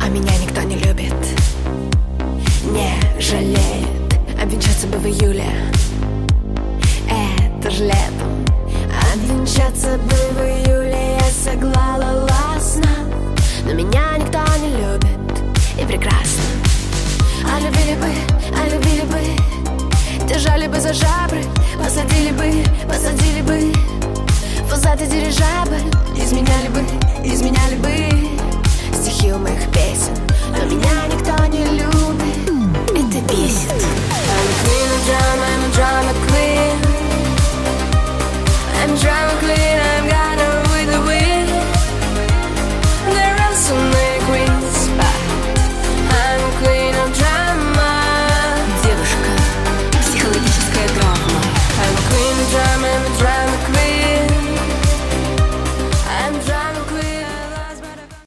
меня никто не любит, не жалеет. Обвенчаться бы в июле, это ж летом. Обвенчаться бы в июле, я согласна. Но меня никто не любит, и прекрасно. А любили бы, держали бы за жабры, посадили бы в пузатый дирижабль. Изменяли бы